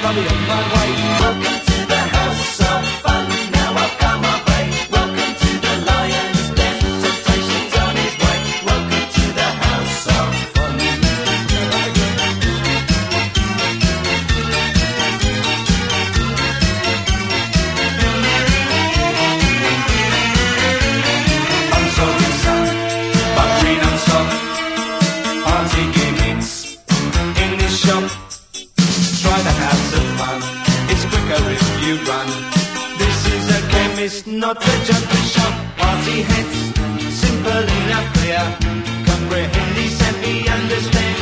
I'll be on my way. Welcome to the house of fun. Now I've come of age. Welcome to the lion's den. Temptation's on his way. Welcome to the house of fun. I'm sorry, son, but we don't stop. Party gimmicks in this shop. Try the house of fun. It's quicker if you run. This is a chemist, not a junkie shop. Party heads, simple enough, clear. Comprehend, semi understand.